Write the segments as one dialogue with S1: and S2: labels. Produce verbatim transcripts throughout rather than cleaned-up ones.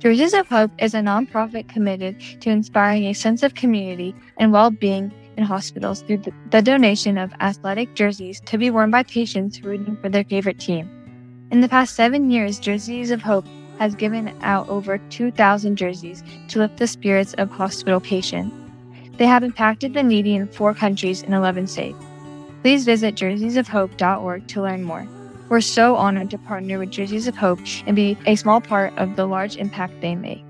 S1: Jerseys of Hope is a nonprofit committed to inspiring a sense of community and well-being in hospitals through the, the donation of athletic jerseys to be worn by patients rooting for their favorite team. In the past seven years, Jerseys of Hope has given out over two thousand jerseys to lift the spirits of hospital patients. They have impacted the needy in four countries in eleven states. Please visit jerseys of hope dot org to learn more. We're so honored to partner with Jerseys of Hope and be a small part of the large impact they make.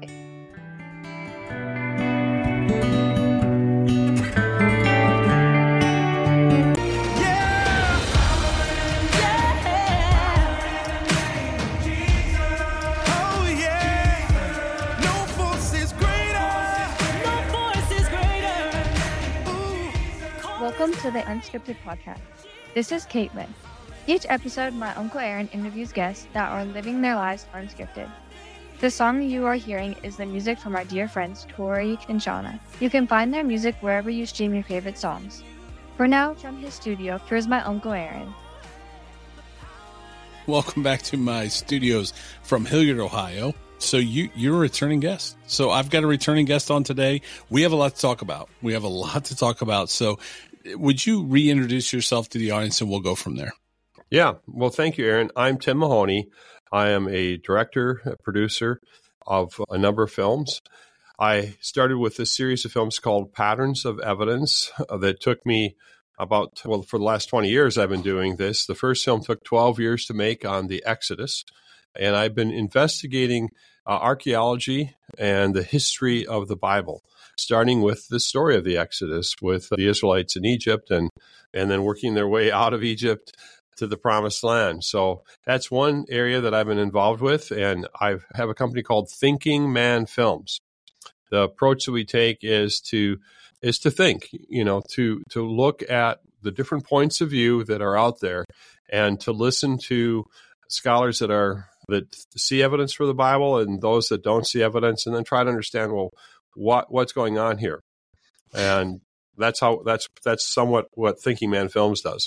S1: Welcome to the Unscripted Podcast. This is Caitlin. Each episode, my Uncle Aaron interviews guests that are living their lives unscripted. The song you are hearing is the music from our dear friends Tori and Shauna. You can find their music wherever you stream your favorite songs. For now, from his studio, here's my Uncle Aaron.
S2: Welcome back to my studios from Hilliard, Ohio. So you, you're a returning guest. So I've got a returning guest on today. We have a lot to talk about. We have a lot to talk about. So would you reintroduce yourself to the audience and we'll go from there?
S3: Yeah. Well, thank you, Aaron. I'm Tim Mahoney. I am a director, a producer of a number of films. I started with a series of films called Patterns of Evidence uh, that took me about, well, for the last twenty years, I've been doing this. The first film took twelve years to make on the Exodus. And I've been investigating uh, archaeology and the history of the Bible, starting with the story of the Exodus with the Israelites in Egypt and, and then working their way out of Egypt to the Promised Land. So that's one area that I've been involved with. And I have a company called Thinking Man Films. The approach that we take is to is to think, you know, to to look at the different points of view that are out there and to listen to scholars that are that see evidence for the Bible and those that don't see evidence, and then try to understand, well, what what's going on here. And that's how that's that's somewhat what Thinking Man Films does.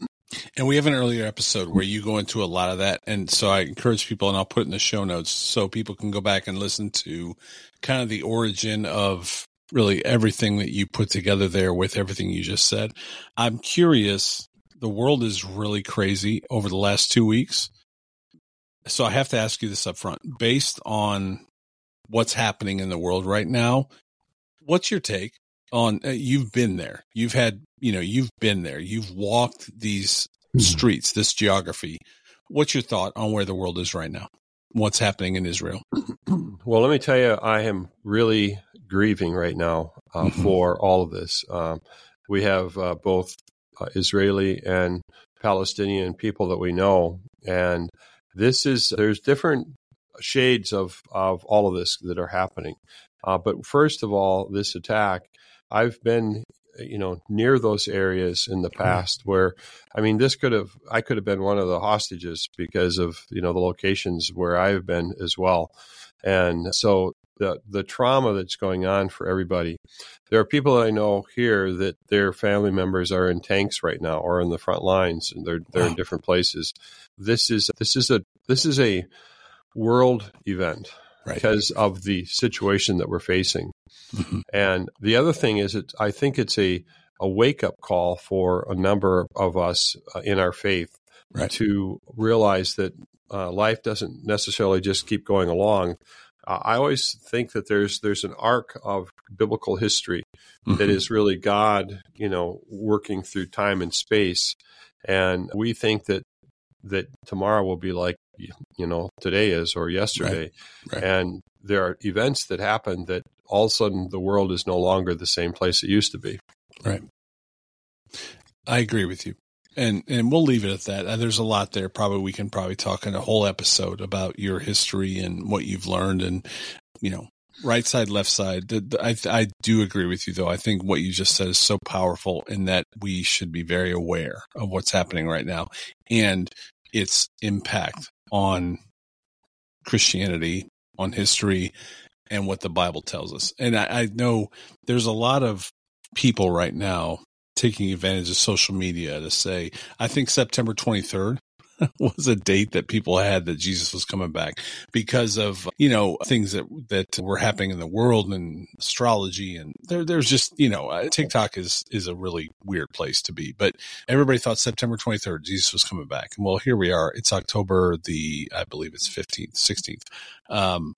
S2: And we have an earlier episode where you go into a lot of that. And so I encourage people, and I'll put it in the show notes so people can go back and listen to kind of the origin of really everything that you put together there with everything you just said. I'm curious, the world is really crazy over the last two weeks. So I have to ask you this up front. Based on what's happening in the world right now, what's your take on, uh, you've been there, you've had, you know, you've been there, you've walked these streets, this geography. What's your thought on where the world is right now? What's happening in Israel?
S3: Well, let me tell you, I am really grieving right now uh, mm-hmm. for all of this. Um, we have uh, both uh, Israeli and Palestinian people that we know, and this is, there's different shades of, of all of this that are happening. Uh, but first of all, this attack, I've been, you know, near those areas in the past where, I mean, this could have, I could have been one of the hostages because of, you know, the locations where I've been as well. And so the the trauma that's going on for everybody, there are people I know here that their family members are in tanks right now or in the front lines, and they're they're wow. in different places. This is this is a this is a world event. Right. Because of the situation that we're facing. Mm-hmm. And the other thing is, it, I think it's a, a wake-up call for a number of us uh, in our faith right. to realize that uh, life doesn't necessarily just keep going along. Uh, I always think that there's there's an arc of biblical history mm-hmm. that is really God, you know, working through time and space. And we think that that tomorrow will be like, you know, today is or yesterday. Right. Right. And there are events that happen that all of a sudden the world is no longer the same place it used to be.
S2: Right. I agree with you. And and we'll leave it at that. There's a lot there. Probably we can probably talk in a whole episode about your history and what you've learned and, you know, right side, left side. I, I do agree with you, though. I think what you just said is so powerful in that we should be very aware of what's happening right now and its impact on Christianity, on history, and what the Bible tells us. And I, I know there's a lot of people right now taking advantage of social media to say, I think September twenty-third was a date that people had that Jesus was coming back because of, you know, things that, that were happening in the world and astrology. And there, there's just, you know, uh, TikTok is, is a really weird place to be, but everybody thought September twenty-third, Jesus was coming back. And well, here we are. It's October the, I believe it's fifteenth, sixteenth. Um,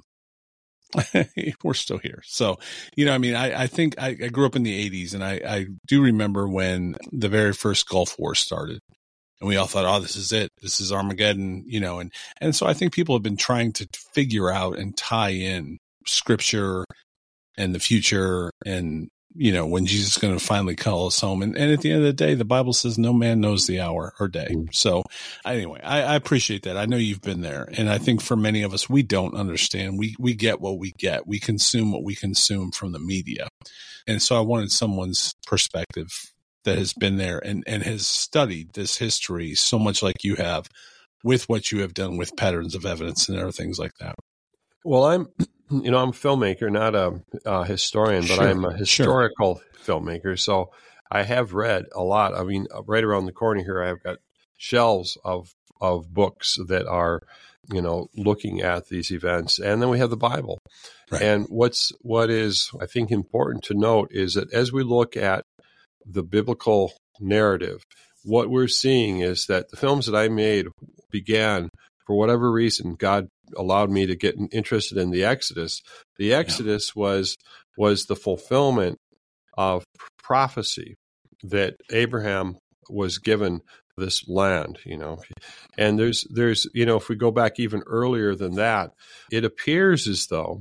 S2: we're still here. So, you know, I mean, I, I think I, I grew up in the eighties, and I, I do remember when the very first Gulf War started, and we all thought, oh, this is it. This is Armageddon, you know, and, and so I think people have been trying to figure out and tie in scripture and the future and, you know, when Jesus is going to finally call us home. And, and at the end of the day, the Bible says no man knows the hour or day. So anyway, I, I appreciate that. I know you've been there. And I think for many of us, we don't understand. We, we get what we get. We consume what we consume from the media. And so I wanted someone's perspective that has been there and, and has studied this history so much like you have, with what you have done with patterns of evidence and other things like that.
S3: Well, I'm, you know, I'm a filmmaker, not a, a historian, but
S2: Sure,
S3: I'm a historical sure. filmmaker. So I have read a lot. I mean, right around the corner here, I've got shelves of of books that are, you know, looking at these events, and then we have the Bible.
S2: Right.
S3: And what's what is I think important to note is that as we look at the biblical narrative, what we're seeing is that the films that I made began, for whatever reason, God allowed me to get interested in the Exodus. The Exodus yeah. was was the fulfillment of prophecy that Abraham was given this land, you know. And there's there's you know, if we go back even earlier than that, it appears as though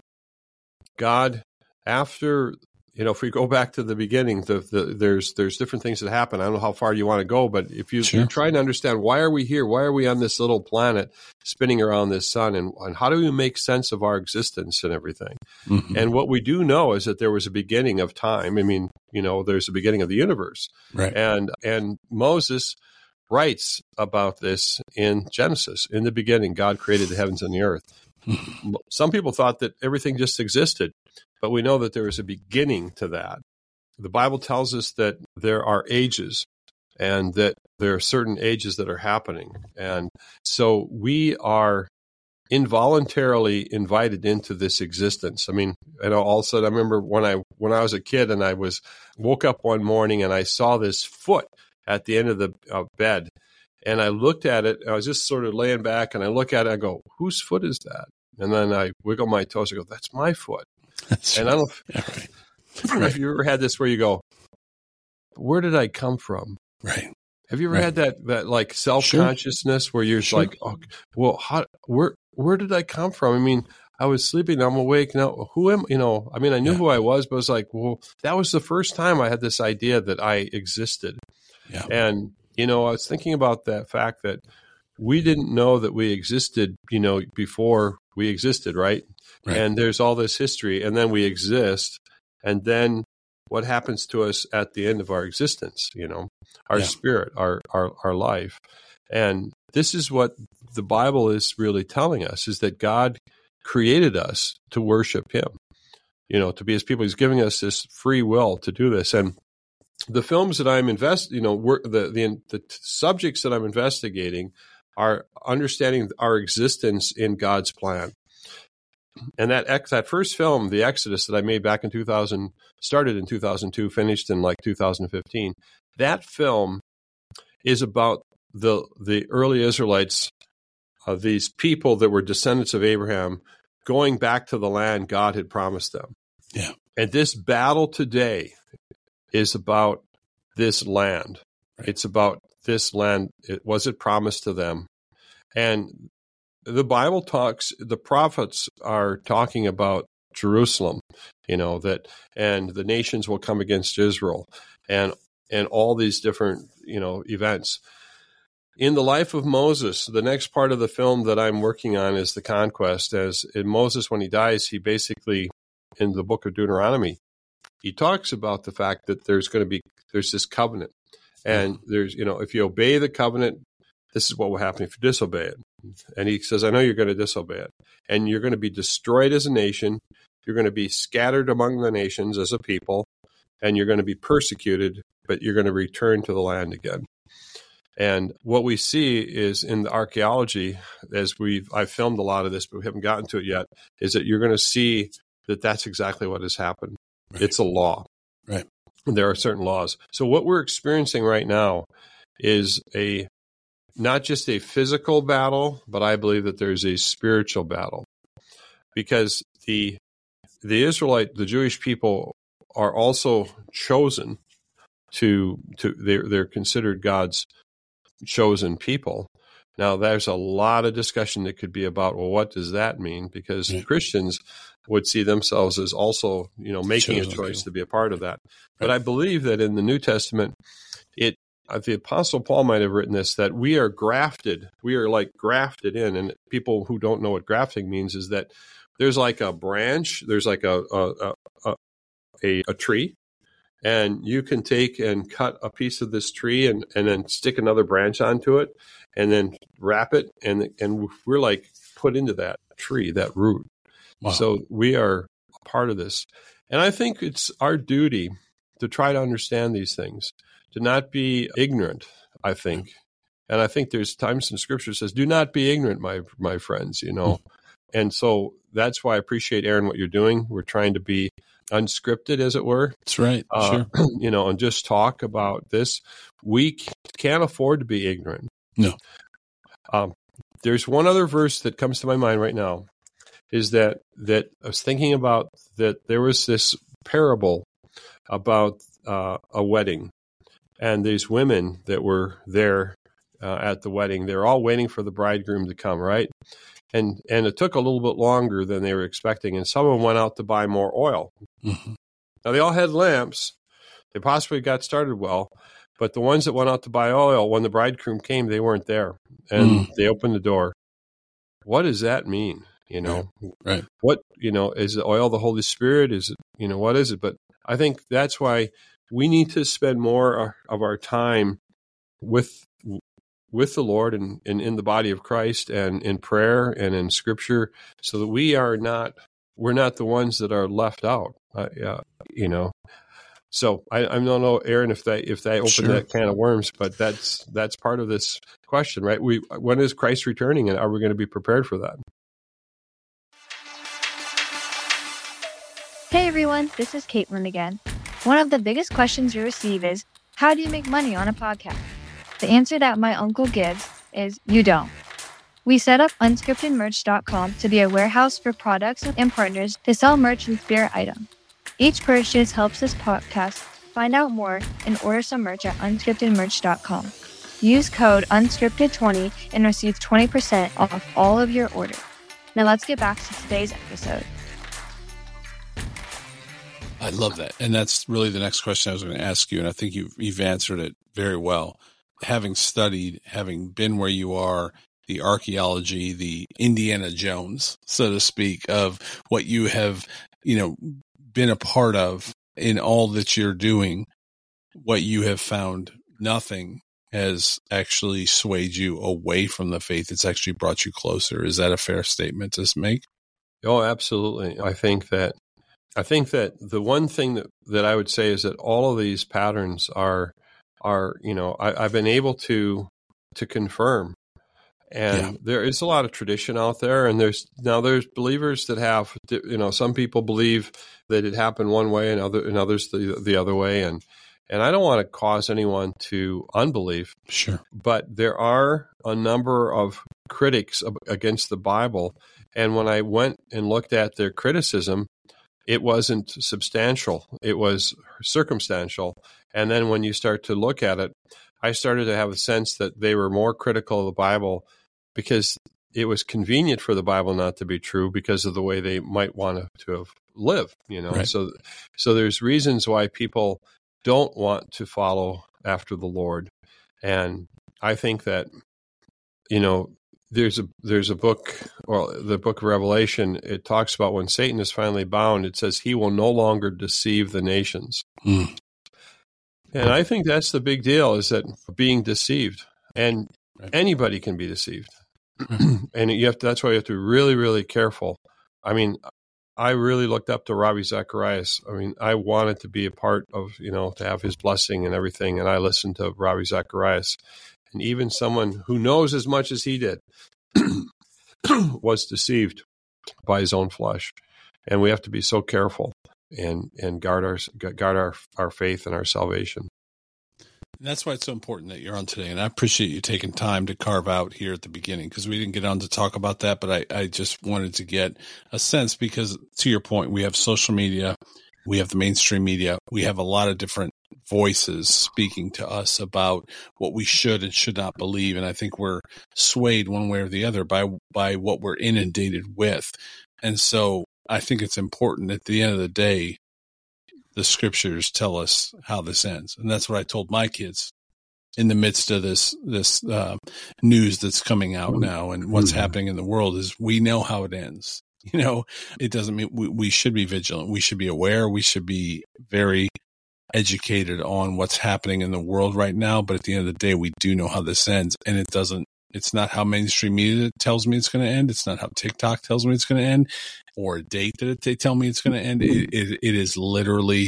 S3: God, after, you know, if we go back to the beginning, the, the, there's there's different things that happen. I don't know how far you want to go, but if you, sure. you're trying to understand, why are we here? Why are we on this little planet spinning around this sun? And, and how do we make sense of our existence and everything? Mm-hmm. And what we do know is that there was a beginning of time. I mean, you know, there's a beginning of the universe.
S2: Right.
S3: And and Moses writes about this in Genesis. In the beginning, God created the heavens and the earth. Mm-hmm. Some people thought that everything just existed. But we know that there is a beginning to that. The Bible tells us that there are ages, and that there are certain ages that are happening. And so we are involuntarily invited into this existence. I mean, and all of a sudden, I remember when I when I was a kid and I was woke up one morning and I saw this foot at the end of the uh, bed. And I looked at it, I was just sort of laying back, and I look at it, I go, whose foot is that? And then I wiggle my toes, I go, that's my foot.
S2: That's
S3: and
S2: right.
S3: I don't know if,
S2: yeah, right.
S3: if you ever had this where you go, where did I come from?
S2: Right.
S3: Have you ever
S2: right.
S3: had that, that like self-consciousness sure. where you're
S2: sure.
S3: like, oh, well, how, where, where did I come from? I mean, I was sleeping, I'm awake now. Who am, you know, I mean, I knew yeah. who I was, but it was like, well, that was the first time I had this idea that I existed.
S2: Yeah.
S3: And, you know, I was thinking about that fact that we didn't know that we existed, you know, before we existed, right? Right. And there's all this history, and then we exist, and then what happens to us at the end of our existence, you know, our yeah. spirit, our, our, our life. And this is what the Bible is really telling us, is that God created us to worship him, you know, to be his people. He's giving us this free will to do this. And the films that I'm invest, you know, work, the, the, the subjects that I'm investigating are understanding our existence in God's plan. And that ex, that first film, The Exodus, that I made back in two thousand, started in two thousand two, finished in like two thousand fifteen. That film is about the the early Israelites, uh, these people that were descendants of Abraham, going back to the land God had promised them.
S2: Yeah.
S3: And this battle today is about this land. Right. It's about this land. It, was it promised to them? And the Bible talks, the prophets are talking about Jerusalem, you know, that, and the nations will come against Israel, and, and all these different, you know, events. In the life of Moses, the next part of the film that I'm working on is the conquest. As in Moses, when he dies, he basically, in the book of Deuteronomy, he talks about the fact that there's going to be, there's this covenant, and there's, you know, if you obey the covenant, this is what will happen if you disobey it. And he says, I know you're going to disobey it. And you're going to be destroyed as a nation. You're going to be scattered among the nations as a people. And you're going to be persecuted, but you're going to return to the land again. And what we see is in the archaeology, as we've, I've filmed a lot of this, but we haven't gotten to it yet, is that you're going to see that that's exactly what has happened. Right. It's a law.
S2: Right.
S3: There are certain laws. So what we're experiencing right now is a, not just a physical battle, but I believe that there's a spiritual battle, because the, the Israelite, the Jewish people are also chosen to, to, they're, they're considered God's chosen people. Now, there's a lot of discussion that could be about, well, what does that mean? Because yeah. Christians would see themselves as also, you know, making chosen a choice people. to be a part of that. Right. But I believe that in the New Testament, it, uh, the Apostle Paul might have written this, that we are grafted. We are like grafted in. And people who don't know what grafting means is that there's like a branch, there's like a a, a, a, a tree, and you can take and cut a piece of this tree and, and then stick another branch onto it and then wrap it. And, and we're like put into that tree, that root. Wow. So we are a part of this. And I think it's our duty to try to understand these things, to not be ignorant, I think. And I think there's times in Scripture that says, do not be ignorant, my my friends, you know. And so that's why I appreciate, Aaron, what you're doing. We're trying to be unscripted, as it were.
S2: That's right.
S3: Uh,
S2: sure.
S3: You know, and just talk about this. We can't afford to be ignorant.
S2: No.
S3: Um, there's one other verse that comes to my mind right now, is that that I was thinking about that there was this parable about uh, a wedding, and these women that were there uh, at the wedding, they're all waiting for the bridegroom to come, right? And and it took a little bit longer than they were expecting, and some of them went out to buy more oil. Mm-hmm. Now, they all had lamps. They possibly got started well, but the ones that went out to buy oil, when the bridegroom came, they weren't there, and mm. they opened the door. What does that mean? You know,
S2: right. right.
S3: What, you know, is the oil the Holy Spirit? Is it, you know, what is it? But I think that's why we need to spend more of our time with with the Lord and, and in the body of Christ and in prayer and in Scripture, so that we are not, we're not the ones that are left out, uh, uh, you know. So I, I don't know, Aaron, if they if they open sure. that can of worms, but that's that's part of this question, right? We when is Christ returning, and are we going to be prepared for that?
S1: Hey everyone, this is Caitlin again. One of the biggest questions you receive is, how do you make money on a podcast? The answer that my uncle gives is, you don't. We set up unscripted merch dot com to be a warehouse for products and partners to sell merch and spirit items. Each purchase helps this podcast. Find out more and order some merch at unscripted merch dot com. Use code unscripted twenty and receive twenty percent off all of your orders. Now let's get back to today's episode.
S2: I love that. And that's really the next question I was going to ask you. And I think you've, you've answered it very well. Having studied, having been where you are, the archaeology, the Indiana Jones, so to speak, of what you have, you know, been a part of in all that you're doing, what you have found, nothing has actually swayed you away from the faith. It's actually brought you closer. Is that a fair statement to make?
S3: Oh, absolutely. I think that I think that the one thing that, that I would say is that all of these patterns are, are you know, I, I've been able to to confirm. And yeah. there is a lot of tradition out there. And there's now there's believers that have, you know, some people believe that it happened one way and, other, and others the, the other way. And, and I don't want to cause anyone to unbelief.
S2: Sure.
S3: But there are a number of critics against the Bible. And when I went and looked at their criticism, it wasn't substantial. It was circumstantial. And then when you start to look at it, I started to have a sense that they were more critical of the Bible because it was convenient for the Bible not to be true because of the way they might want to have lived, you know.
S2: Right.
S3: So so there's reasons why people don't want to follow after the Lord. And I think that, you know, There's a there's a book, well, the book of Revelation, it talks about when Satan is finally bound, it says he will no longer deceive the nations. Mm. And I think that's the big deal, is that being deceived. And right. anybody can be deceived. And you have to, that's why you have to be really, really careful. I mean, I really looked up to Ravi Zacharias. I mean, I wanted to be a part of, you know, to have his blessing and everything. And I listened to Ravi Zacharias. and even someone who knows as much as he did was deceived by his own flesh. And we have to be so careful and and guard our guard our, our faith and our salvation.
S2: And that's why it's so important that you're on today. And I appreciate you taking time to carve out here at the beginning, because we didn't get on to talk about that, but I, I just wanted to get a sense, because to your point, we have social media, we have the mainstream media, we have a lot of different voices speaking to us about what we should and should not believe. And I think we're swayed one way or the other by, by what we're inundated with. And so I think it's important at the end of the day, the scriptures tell us how this ends. And that's what I told my kids in the midst of this, this uh, news that's coming out now and what's mm-hmm. happening in the world is we know how it ends. You know, it doesn't mean we, we should be vigilant. We should be aware. We should be very educated on what's happening in the world right now. But at the end of the day, we do know how this ends, and it doesn't, it's not how mainstream media tells me it's going to end. It's not how TikTok tells me it's going to end, or a date that they tell me it's going to end. It, it, it is literally,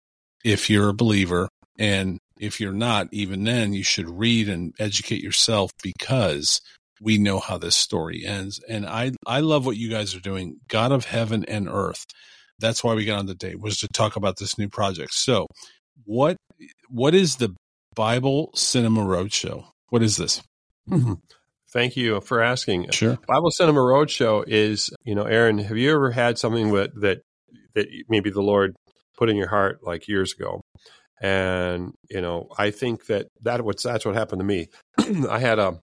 S2: if you're a believer, and if you're not, even then you should read and educate yourself, because we know how this story ends. And I, I love what you guys are doing. God of heaven and earth. That's why we got on the date, was to talk about this new project. So what, what is the Bible Cinema Roadshow? What is this?
S3: Mm-hmm. Thank you for asking.
S2: Sure.
S3: Bible Cinema Roadshow is, you know, Aaron, have you ever had something that, that, that maybe the Lord put in your heart like years ago? And, you know, I think that, that what's, that's what happened to me. I had a,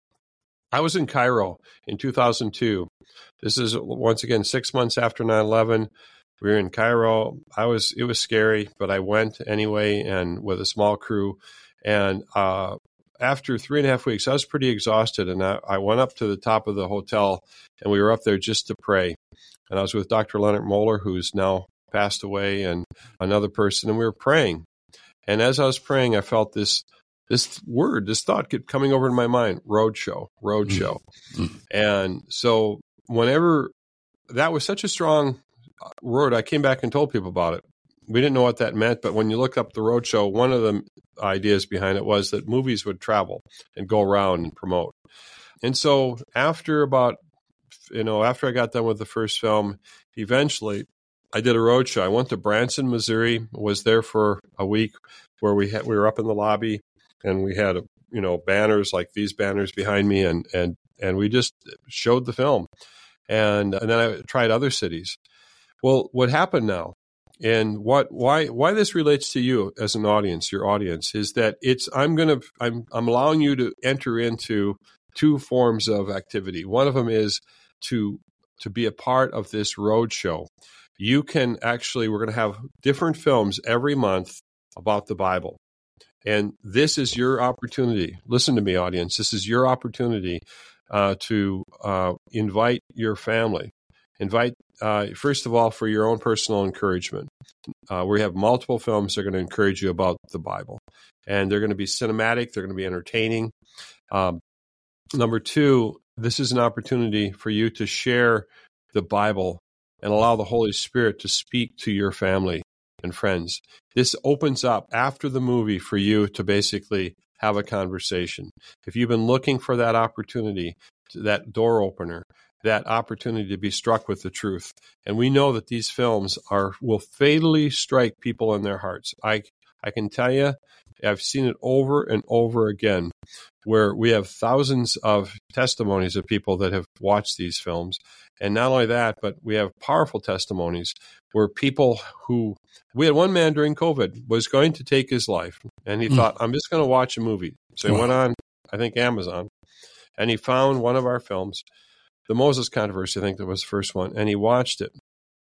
S3: I was in Cairo in two thousand two. This is once again, six months after nine eleven. We were in Cairo. I was, it was scary, but I went anyway, and with a small crew. And, uh, after three and a half weeks, I was pretty exhausted, and I, I went up to the top of the hotel, and we were up there just to pray. And I was with Doctor Leonard Moeller, who's now passed away, and another person, and we were praying. And as I was praying, I felt this this word, this thought kept coming over in my mind: roadshow, roadshow. Mm-hmm. And so whenever that was such a strong word, I came back and told people about it. We didn't know what that meant, but when you look up the roadshow, one of the ideas behind it was that movies would travel and go around and promote. And so after about, you know, after I got done with the first film, eventually I did a roadshow. I went to Branson, Missouri, was there for a week, where we had, we were up in the lobby, and we had, you know, banners like these banners behind me, and, and, and we just showed the film. And, and then I tried other cities. Well, what happened now, and what why why this relates to you as an audience, your audience, is that it's I'm gonna I'm I'm allowing you to enter into two forms of activity. One of them is to to be a part of this roadshow. You can actually, we're going to have different films every month about the Bible, and this is your opportunity. Listen to me, audience. This is your opportunity uh, to uh, invite your family. Invite, uh, first of all, for your own personal encouragement. Uh, we have multiple films that are going to encourage you about the Bible. And they're going to be cinematic. They're going to be entertaining. Um, number two, this is an opportunity for you to share the Bible and allow the Holy Spirit to speak to your family and friends. This opens up after the movie for you to basically have a conversation. If you've been looking for that opportunity, that door opener, that opportunity to be struck with the truth. And we know that these films are will fatally strike people in their hearts. I I can tell you, I've seen it over and over again, where we have thousands of testimonies of people that have watched these films. And not only that, but we have powerful testimonies where people who, we had one man during COVID was going to take his life, and he mm. thought, I'm just going to watch a movie. So he wow. went on, I think, Amazon, and he found one of our films, The Moses Controversy, I think that was the first one, and he watched it.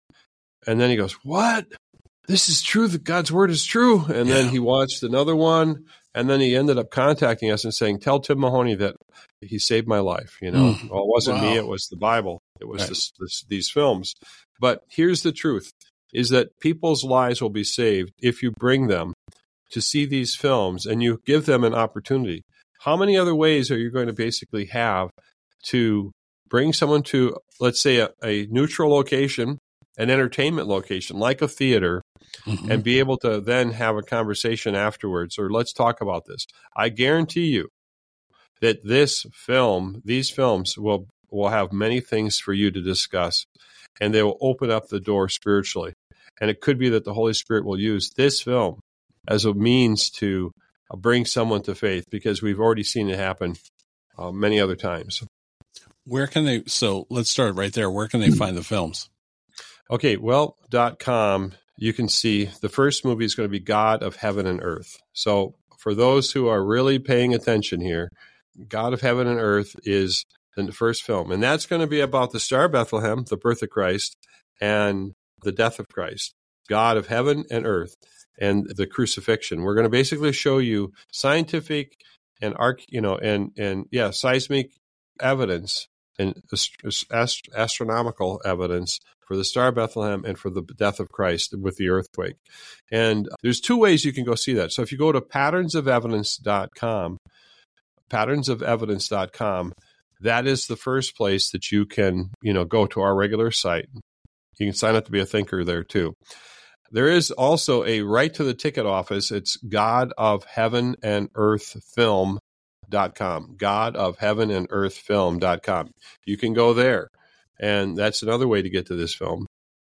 S3: And then he goes, what? This is true, that God's word is true. And yeah. then he watched another one, and then he ended up contacting us and saying, tell Tim Mahoney that he saved my life. You know, mm. well, it wasn't wow. me, it was the Bible. It was right. this, this, these films. But here's the truth, is that people's lives will be saved if you bring them to see these films and you give them an opportunity. How many other ways are you going to basically have to bring someone to, let's say, a, a neutral location, an entertainment location, like a theater, mm-hmm. and be able to then have a conversation afterwards, or let's talk about this? I guarantee you that this film, these films will will have many things for you to discuss, and they will open up the door spiritually. And it could be that the Holy Spirit will use this film as a means to bring someone to faith, because we've already seen it happen uh, many other times.
S2: Where can they, so let's start right there. Where can they find the films?
S3: Okay, well, dot com, you can see the first movie is going to be God of Heaven and Earth. So for those who are really paying attention here, God of Heaven and Earth is the first film. And that's going to be about the Star of Bethlehem, the birth of Christ, and the death of Christ. God of Heaven and Earth, and the crucifixion. We're going to basically show you scientific and arc, you know, and and yeah, seismic evidence and ast- astronomical evidence for the Star of Bethlehem and for the death of Christ with the earthquake. And there's two ways you can go see that. So if you go to patterns of evidence dot com, patterns of evidence dot com, that is the first place that you can, you know, go to our regular site. You can sign up to be a thinker there too. There is also a right to the ticket office. It's God of Heaven and Earth Film dot com. God of Heaven and Earth Film dot com. You can go there, and that's another way to get to this film.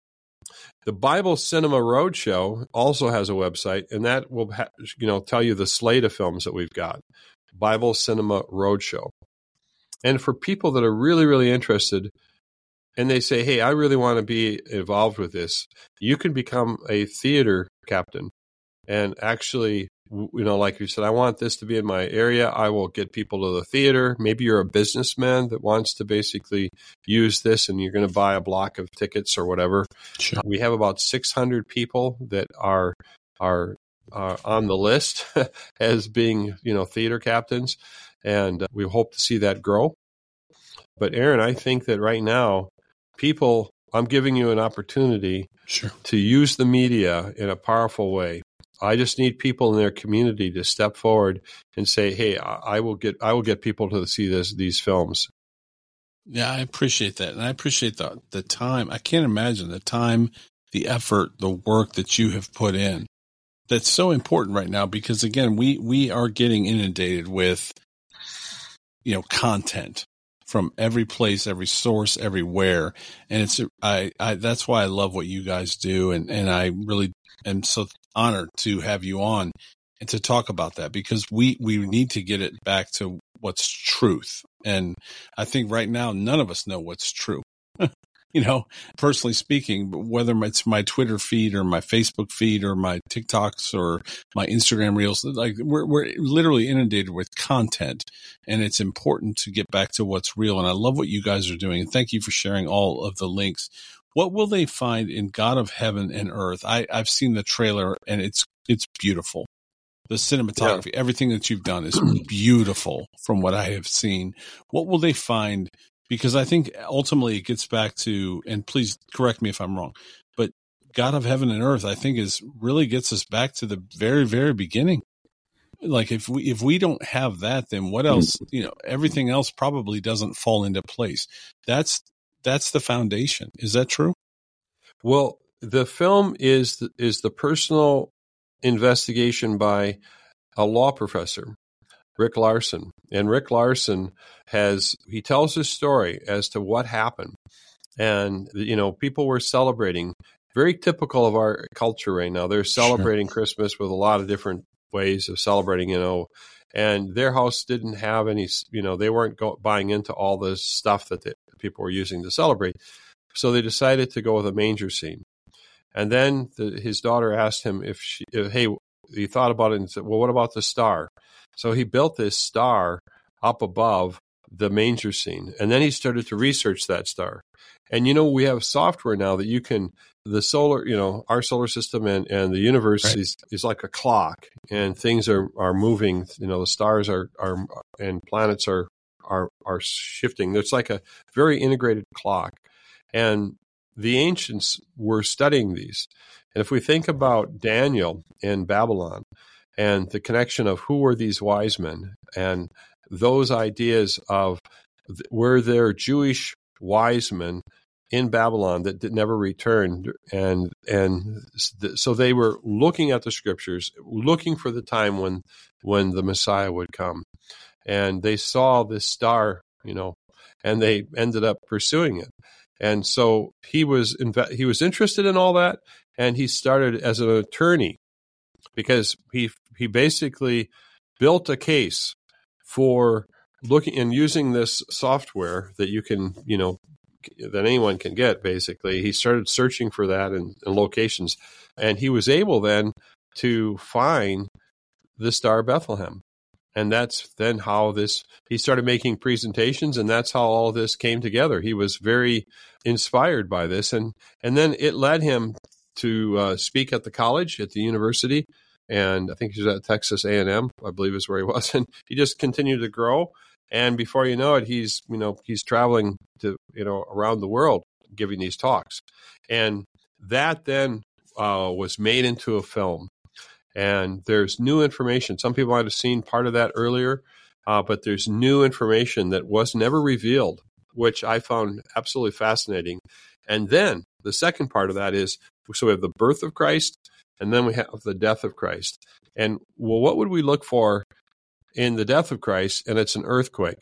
S3: The Bible Cinema Roadshow also has a website, and that will ha- you know tell you the slate of films that we've got. Bible Cinema Roadshow. And for people that are really, really interested, and they say, hey, I really want to be involved with this, you can become a theater captain. And actually, you know, like you said, I want this to be in my area. I will get people to the theater. Maybe you're a businessman that wants to basically use this, and you're going to buy a block of tickets or whatever.
S2: Sure.
S3: We have about six hundred people that are are uh, on the list as being, you know, theater captains, and we hope to see that grow. But Aaron, I think that right now, people, I'm giving you an opportunity
S2: Sure.
S3: to use the media in a powerful way. I just need people in their community to step forward and say, "Hey, I will get, I will get people to see this, these films."
S2: Yeah, I appreciate that, and I appreciate the the time. I can't imagine the time, the effort, the work that you have put in. That's so important right now, because again, we we are getting inundated with, you know, content from every place, every source, everywhere, and it's I, I that's why I love what you guys do, and and I really am so honored to have you on and to talk about that, because we we need to get it back to what's truth. And I think right now none of us know what's true. You know, personally speaking, whether it's my Twitter feed or my Facebook feed or my TikToks or my Instagram reels, like we're we're literally inundated with content, and it's important to get back to what's real. And I love what you guys are doing, and thank you for sharing all of the links. What will they find in God of Heaven and Earth? I, I've seen the trailer, and it's it's beautiful. The cinematography, yeah. Everything that you've done is beautiful from what I have seen. What will they find? Because I think ultimately it gets back to, and please correct me if I'm wrong, but God of Heaven and Earth, I think, is really gets us back to the very, very beginning. Like if we if we don't have that, then what else? You know, everything else probably doesn't fall into place. That's that's the foundation. Is that true?
S3: Well, the film is the, is the personal investigation by a law professor, Rick Larson. And Rick Larson has, he tells his story as to what happened. And, you know, people were celebrating, very typical of our culture right now. They're celebrating sure. Christmas with a lot of different ways of celebrating, you know, and their house didn't have any, you know, they weren't go, buying into all this stuff that the people were using to celebrate. So they decided to go with a manger scene. And then the, his daughter asked him if she, if, hey, he thought about it and said, well, what about the star? So he built this star up above the manger scene. And then he started to research that star. And, you know, we have software now that you can, the solar, you know, our solar system and, and the universe right. is, is like a clock, and things are, are moving, you know, the stars are, are, and planets are, are, are shifting. It's like a very integrated clock. And the ancients were studying these. And if we think about Daniel in Babylon and the connection of who were these wise men, and those ideas of were there Jewish wise men in Babylon that did never returned, and and so they were looking at the scriptures, looking for the time when when the Messiah would come. and they saw this star, you know, and they ended up pursuing it. And so he was inve- he was interested in all that, and he started as an attorney because he he basically built a case for looking and using this software that you can, you know, that anyone can get, basically. He started searching for that in, in locations, and he was able then to find the Star of Bethlehem. And that's then how this, he started making presentations, and that's how all this came together. He was very inspired by this, and, and then it led him to uh, speak at the college, at the university, and I think he was at Texas A and M, I believe is where he was, and he just continued to grow. And before you know it, he's, you know, he's traveling to, you know, around the world giving these talks. And that then uh, was made into a film. And there's new information. Some people might have seen part of that earlier, uh, but there's new information that was never revealed, which I found absolutely fascinating. And then the second part of that is, so we have the birth of Christ, and then we have the death of Christ. And well, what would we look for in the death of Christ? And it's an earthquake.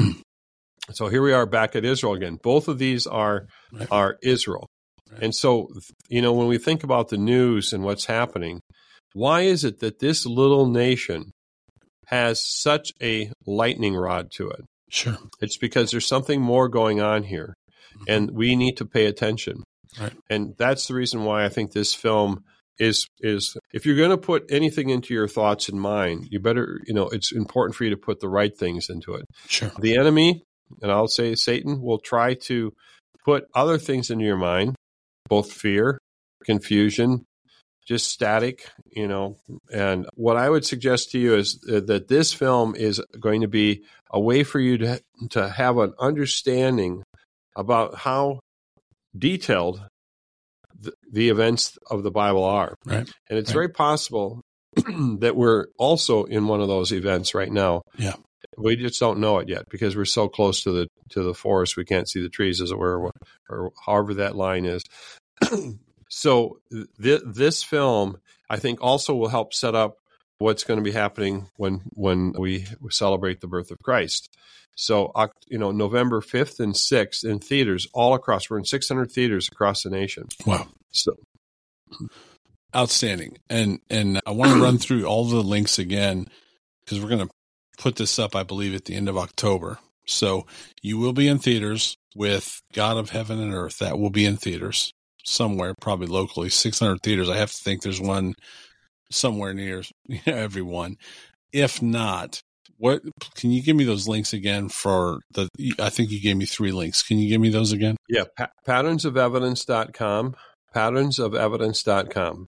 S3: So here we are back at Israel again. Both of these are right. are Israel. Right. And so, you know, when we think about the news and what's happening, why is it that this little nation has such a lightning rod to it?
S2: Sure.
S3: It's because there's something more going on here, mm-hmm. and we need to pay attention.
S2: Right.
S3: And that's the reason why I think this film is, is if you're going to put anything into your thoughts and mind, you better, you know, it's important for you to put the right things into it.
S2: Sure.
S3: The enemy, and I'll say Satan, will try to put other things into your mind, both fear, confusion, just static, you know. And what I would suggest to you is that this film is going to be a way for you to to have an understanding about how detailed the, the events of the Bible are.
S2: Right.
S3: And it's
S2: right.
S3: very possible that we're also in one of those events right now.
S2: Yeah.
S3: We just don't know it yet because we're so close to the to the forest we can't see the trees, as it were, or however that line is. So th- this film, I think, also will help set up what's going to be happening when when we celebrate the birth of Christ. So, you know, November fifth and sixth in theaters all across. We're in six hundred theaters across the nation.
S2: Wow.
S3: So
S2: outstanding. And and I want to run through all the links again because we're going to put this up, I believe, at the end of October. So you will be in theaters with God of Heaven and Earth. That will be in theaters somewhere, probably locally. six hundred theaters. I have to think there's one somewhere near everyone. If not, what can you give me those links again for the, I think you gave me three links. Can you give me those again?
S3: Yeah. Pa- patterns of evidence dot com, patterns of evidence dot com.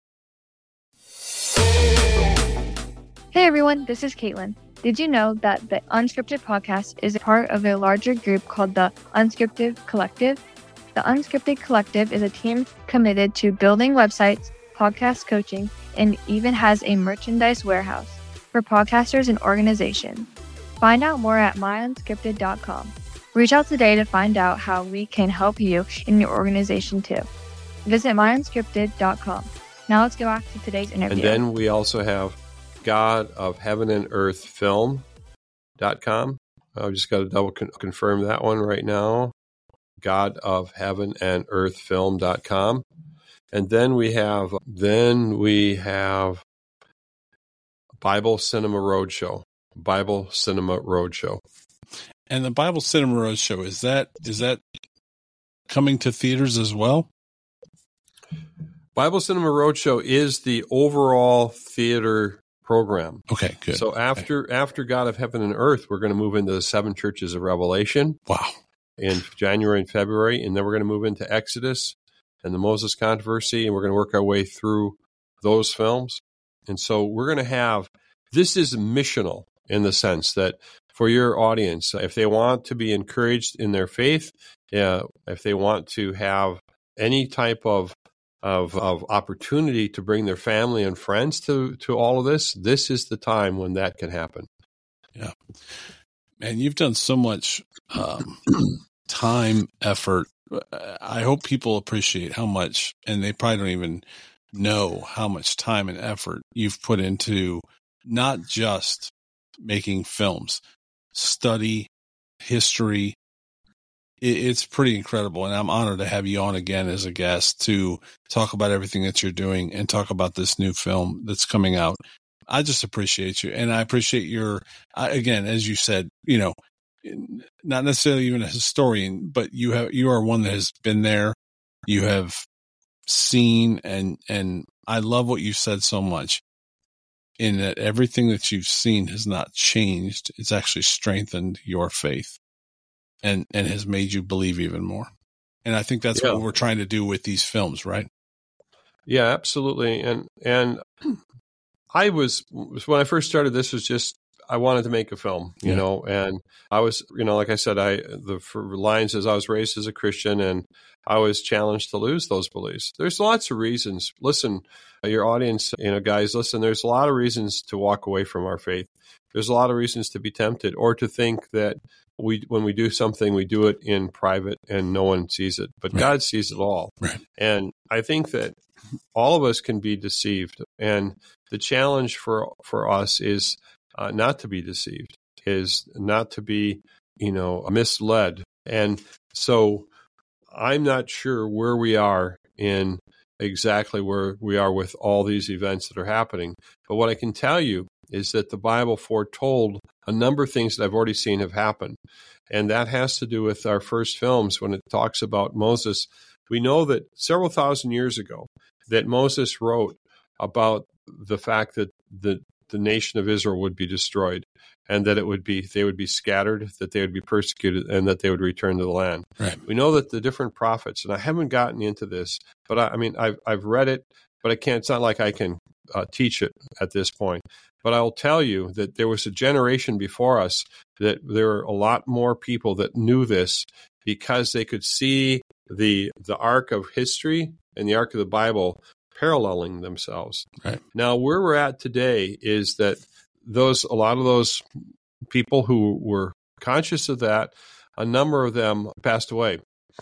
S1: Hey everyone, this is Caitlin. Did you know that the Unscripted podcast is a part of a larger group called the Unscripted Collective? The Unscripted Collective is a team committed to building websites, podcast coaching, and even has a merchandise warehouse for podcasters and organizations. Find out more at my unscripted dot com. Reach out today to find out how we can help you in your organization too. Visit my unscripted dot com. Now let's go back to today's interview.
S3: And then we also have God of Heaven and Earth Film dot com. I've just got to double con- confirm that one right now. God of Heaven and Earth Film dot com. And then we have then we have Bible Cinema Roadshow. Bible Cinema Roadshow.
S2: And the Bible Cinema Roadshow, is that is that coming to theaters as well?
S3: Bible Cinema Roadshow is the overall theater program.
S2: Okay, good.
S3: So after okay. after God of Heaven and Earth, we're going to move into the seven churches of Revelation.
S2: Wow.
S3: In January and February, and then we're going to move into Exodus and the Moses controversy, and we're going to work our way through those films. And so we're going to have, this is missional in the sense that for your audience, if they want to be encouraged in their faith, uh, if they want to have any type of, of of opportunity to bring their family and friends to, to all of this, this is the time when that can happen.
S2: Yeah. Man, you've done so much um, time, effort. I hope people appreciate how much, and they probably don't even know how much time and effort you've put into not just making films. Study history. It's pretty incredible, and I'm honored to have you on again as a guest to talk about everything that you're doing and talk about this new film that's coming out. I just appreciate you, and I appreciate your, again, as you said, you know, not necessarily even a historian, but you have you are one that has been there. You have seen, and and I love what you said so much, in that everything that you've seen has not changed. It's actually strengthened your faith. And, and has made you believe even more. And I think that's yeah. what we're trying to do with these films, right?
S3: Yeah, absolutely. And, and I was, when I first started, this was just, I wanted to make a film, you yeah. know, and I was, you know, like I said, I, the for lines is I was raised as a Christian, and I was challenged to lose those beliefs. There's lots of reasons. Listen, your audience, you know, guys, listen, there's a lot of reasons to walk away from our faith. There's a lot of reasons to be tempted, or to think that we, when we do something, we do it in private and no one sees it, but right. God sees it all.
S2: Right.
S3: And I think that all of us can be deceived. And the challenge for, for us is uh, not to be deceived, is not to be, you know, misled. And so I'm not sure where we are in exactly where we are with all these events that are happening. But what I can tell you is that the Bible foretold a number of things that I've already seen have happened. And that has to do with our first films when it talks about Moses. We know that several thousand years ago that Moses wrote about the fact that the, the nation of Israel would be destroyed, and that it would be they would be scattered, that they would be persecuted, and that they would return to the land.
S2: Right.
S3: We know that the different prophets, and I haven't gotten into this, but I, I mean, I've, I've read it, but I can't, it's not like I can uh, teach it at this point. But I'll tell you that there was a generation before us that there were a lot more people that knew this, because they could see the the arc of history and the arc of the Bible paralleling themselves.
S2: Right.
S3: Now, where we're at today is that those a lot of those people who were conscious of that, a number of them passed away.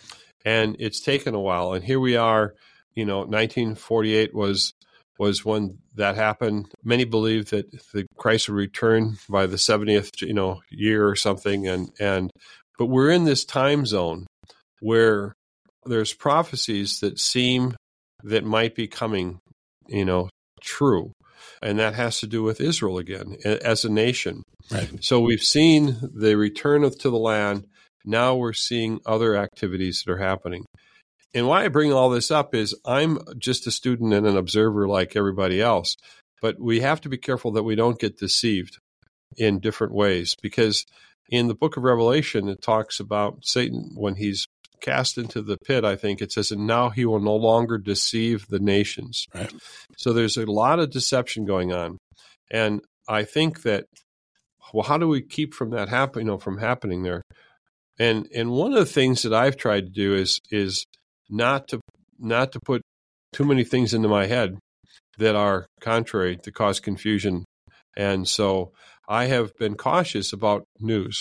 S3: And it's taken a while. And here we are, you know, nineteen forty-eight was was when that happened. Many believe that the Christ would return by the seventieth, you know, year or something. And, and, but we're in this time zone where there's prophecies that seem that might be coming, you know, true. And that has to do with Israel again as a nation.
S2: Right.
S3: So we've seen the return of, to the land. Now we're seeing other activities that are happening. And why I bring all this up is I'm just a student and an observer like everybody else, but we have to be careful that we don't get deceived in different ways, because in the book of Revelation, it talks about Satan when he's cast into the pit. I think it says, and now he will no longer deceive the nations.
S2: Right.
S3: So there's a lot of deception going on. And I think that, well, how do we keep from that happen, you know, from happening there? And, and one of the things that I've tried to do is, is, not to not to put too many things into my head that are contrary to cause confusion. And so I have been cautious about news,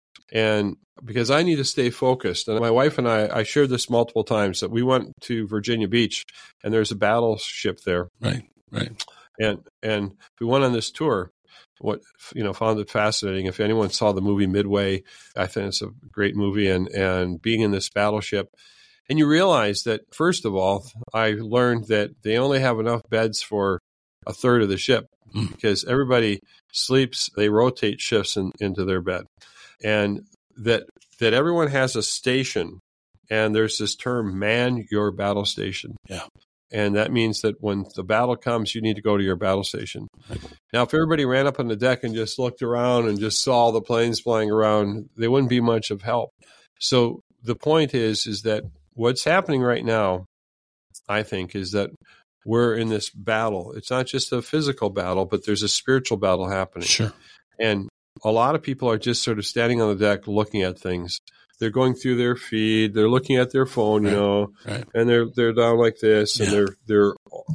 S3: and because I need to stay focused. And my wife and I, I shared this multiple times, that we went to Virginia Beach and there's a battleship there.
S2: Right, right.
S3: And and we went on this tour. What, you know, found it fascinating. If anyone saw the movie Midway, I think it's a great movie. And, and being in this battleship, and you realize that, first of all, I learned that they only have enough beds for a third of the ship, mm. because everybody sleeps, they rotate shifts in, into their bed. And that that everyone has a station, and there's this term, man your battle station.
S2: Yeah.
S3: And that means that when the battle comes, you need to go to your battle station. Right. Now, if everybody ran up on the deck and just looked around and just saw the planes flying around, they wouldn't be much of help. So the point is, is that what's happening right now, I think, is that we're in this battle. It's not just a physical battle, but there's a spiritual battle happening.
S2: Sure.
S3: And a lot of people are just sort of standing on the deck looking at things. They're going through their feed. They're looking at their phone, you
S2: right.
S3: know,
S2: right.
S3: and they're they're down like this, and
S2: yeah.
S3: they're they're.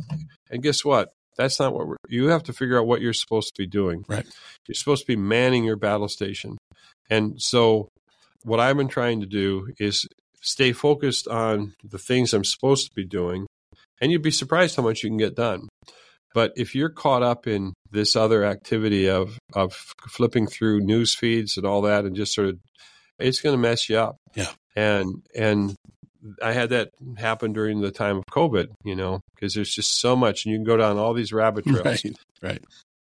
S3: And guess what? That's not what we're. You have to figure out what you're supposed to be doing.
S2: Right.
S3: You're supposed to be manning your battle station. And so, what I've been trying to do is stay focused on the things I'm supposed to be doing, and you'd be surprised how much you can get done. But if you're caught up in this other activity of of flipping through news feeds and all that, and just sort of, it's going to mess you up.
S2: Yeah.
S3: And and I had that happen during the time of COVID, you know, because there's just so much, and you can go down all these rabbit trails.
S2: Right. Right.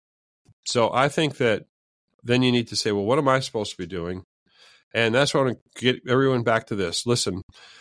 S3: So I think that then you need to say, well, what am I supposed to be doing? And that's why I want to get everyone back to this. Listen,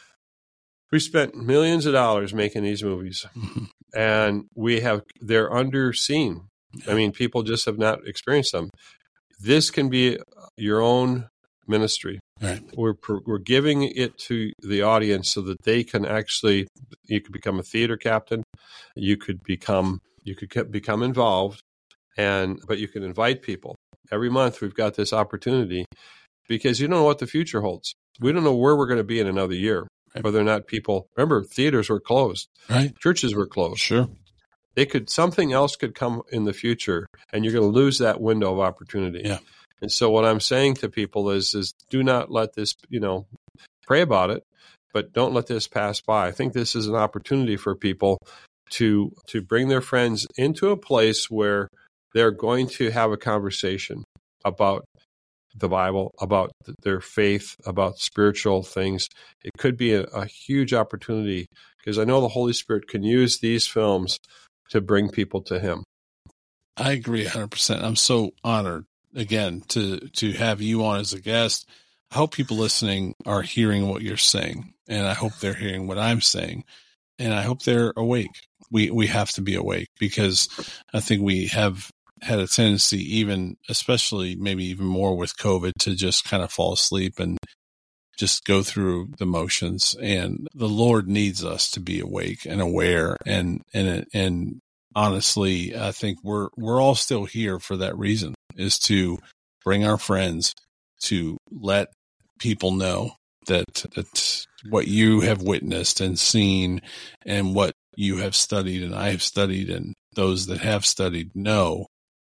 S3: we spent millions of dollars making these movies, mm-hmm. and we have, they're underseen. Yeah. I mean, people just have not experienced them. This can be your own ministry.
S2: Right.
S3: We're we're giving it to the audience so that they can actually, you could become a theater captain, you could become you could become involved, and but you can invite people. Every month we've got this opportunity, because you don't know what the future holds. We don't know where we're going to be in another year. Right. Whether or not people, remember, theaters were closed,
S2: right?
S3: Churches were closed.
S2: Sure.
S3: They could, something else could come in the future, and you're going to lose that window of opportunity.
S2: Yeah.
S3: And so what I'm saying to people is, is do not let this, you know, pray about it, but don't let this pass by. I think this is an opportunity for people to to bring their friends into a place where they're going to have a conversation about the Bible, about their faith, about spiritual things. It could be a, a huge opportunity, because I know the Holy Spirit can use these films to bring people to Him.
S2: I agree one hundred percent. I'm so honored, again, to to have you on as a guest. I hope people listening are hearing what you're saying, and I hope they're hearing what I'm saying, and I hope they're awake. We we have to be awake, because I think we have had a tendency, even especially maybe even more with COVID, to just kind of fall asleep and just go through the motions. And the Lord needs us to be awake and aware. And and and honestly, I think we're we're all still here for that reason, is to bring our friends, to let people know that that what you have witnessed and seen, and what you have studied and I have studied, and those that have studied know,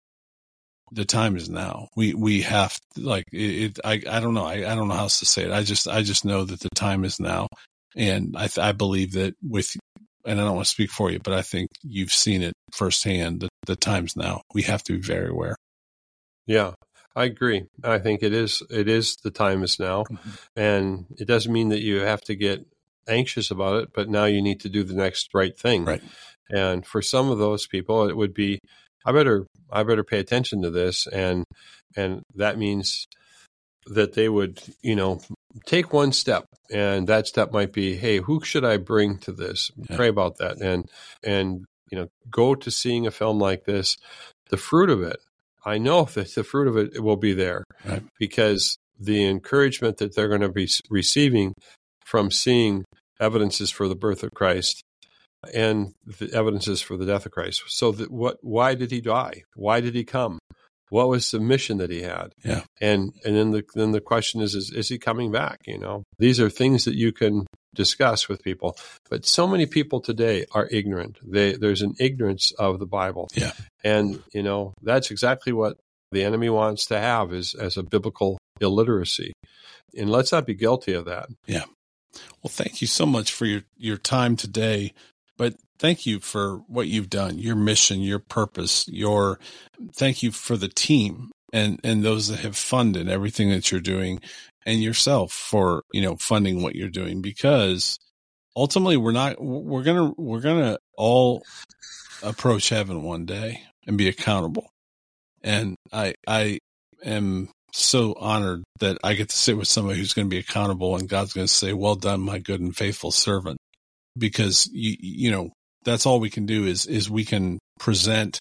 S2: the time is now. We we have like it. it I I don't know. I, I don't know how else to say it. I just I just know that the time is now, and I I believe that with, and I don't want to speak for you, but I think you've seen it firsthand. That the time's now. We have to be very aware.
S3: Yeah, I agree. I think it is. It is the time is now, mm-hmm. and it doesn't mean that you have to get anxious about it. But now you need to do the next right thing.
S2: Right.
S3: And for some of those people, it would be, I better I better pay attention to this, and and that means that they would, you know, take one step, and that step might be, hey, who should I bring to this? Yeah. Pray about that, and and you know, go to seeing a film like this. The fruit of it, I know that the fruit of it will be there, right. Because the encouragement that they're going to be receiving from seeing evidences for the birth of Christ and the evidences for the death of Christ. So that what? Why did He die? Why did He come? What was the mission that He had?
S2: Yeah.
S3: And and then the then the question is, is is He coming back? You know, these are things that you can discuss with people. But so many people today are ignorant. They there's an ignorance of the Bible.
S2: Yeah.
S3: And you know, that's exactly what the enemy wants to have, is as a biblical illiteracy. And let's not be guilty of that.
S2: Yeah. Well, thank you so much for your, your time today. But thank you for what you've done, your mission, your purpose, your thank you for the team and, and those that have funded everything that you're doing, and yourself for, you know, funding what you're doing, because ultimately we're not, we're going to, we're going to all approach heaven one day and be accountable. And I, I am so honored that I get to sit with somebody who's going to be accountable, and God's going to say, well done, my good and faithful servant. Because you you know, that's all we can do is is we can present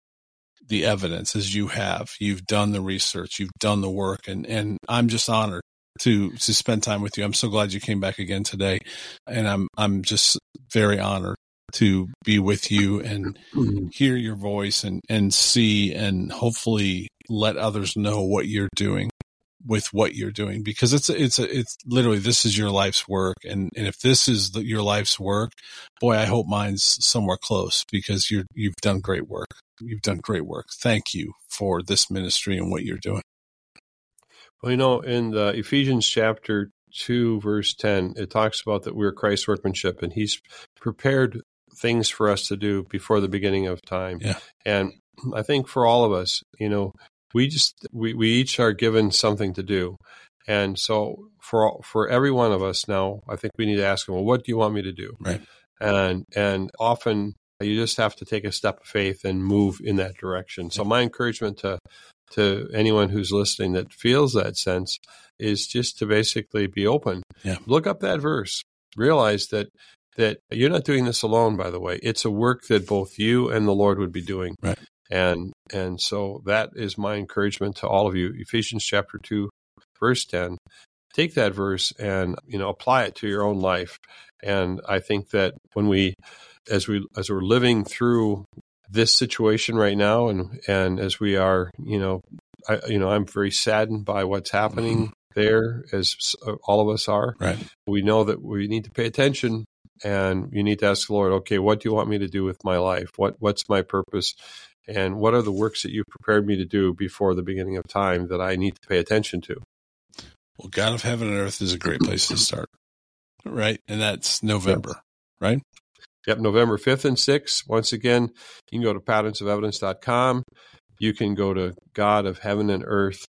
S2: the evidence as you have. You've done the research, you've done the work, and and I'm just honored to to spend time with you. I'm so glad you came back again today, and I'm I'm just very honored to be with you and hear your voice and and see and hopefully let others know what you're doing with what you're doing, because it's a, it's a, it's literally, this is your life's work. And, and if this is the, your life's work, boy, I hope mine's somewhere close, because you're, you've done great work. You've done great work. Thank you for this ministry and what you're doing.
S3: Well, you know, in the Ephesians chapter two, verse ten, it talks about that we're Christ's workmanship, and He's prepared things for us to do before the beginning of time.
S2: Yeah.
S3: And I think for all of us, you know, we just we, we each are given something to do. And so for for every one of us now, I think we need to ask them, well, what do you want me to do?
S2: Right.
S3: And and often you just have to take a step of faith and move in that direction. So my encouragement to to anyone who's listening that feels that sense is just to basically be open.
S2: Yeah.
S3: Look up that verse. Realize that that you're not doing this alone, by the way. It's a work that both you and the Lord would be doing.
S2: Right.
S3: And and so that is my encouragement to all of you. Ephesians chapter two, verse ten. Take that verse and, you know, apply it to your own life. And I think that when we, as we as we're living through this situation right now, and and as we are, you know, I you know, I'm very saddened by what's happening mm-hmm. there, as all of us are.
S2: Right.
S3: We know that we need to pay attention, and you need to ask the Lord, okay, what do you want me to do with my life? What what's my purpose? And what are the works that you've prepared me to do before the beginning of time that I need to pay attention to?
S2: Well, God of heaven and earth is a great place to start, right? And that's November, yep. right?
S3: Yep, November fifth and sixth. Once again, you can go to patterns of evidence dot com. You can go to God of Heaven and Earth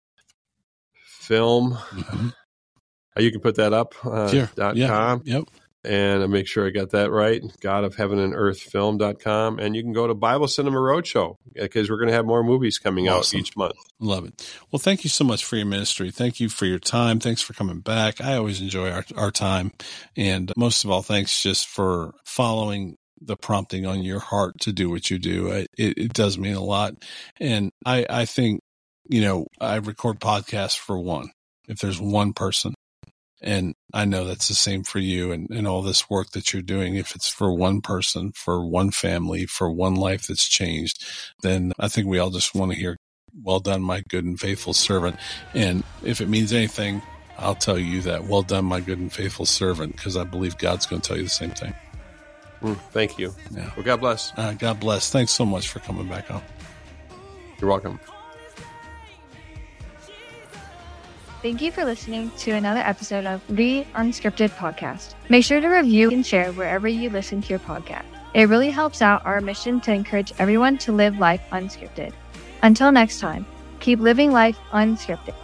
S3: Film. Mm-hmm. You can put that up. Uh,
S2: sure.
S3: dot
S2: yeah.
S3: com.
S2: Yep.
S3: And I'll make sure I got that right. God of Heaven and Earth Film dot com. And you can go to Bible Cinema Roadshow, because we're going to have more movies coming awesome. out each month.
S2: Love it. Well, thank you so much for your ministry. Thank you for your time. Thanks for coming back. I always enjoy our, our time. And most of all, thanks just for following the prompting on your heart to do what you do. It, it does mean a lot. And I, I think, you know, I record podcasts for one. If there's one person, and I know that's the same for you and, and all this work that you're doing. If it's for one person, for one family, for one life that's changed, then I think we all just want to hear, well done, my good and faithful servant. And if it means anything, I'll tell you that, well done, my good and faithful servant, because I believe God's going to tell you the same thing.
S3: Mm, thank you.
S2: Yeah.
S3: Well, God bless.
S2: Uh, God bless. Thanks so much for coming back on.
S3: You're welcome.
S1: Thank you for listening to another episode of the Unscripted Podcast. Make sure to review and share wherever you listen to your podcast. It really helps out our mission to encourage everyone to live life unscripted. Until next time, keep living life unscripted.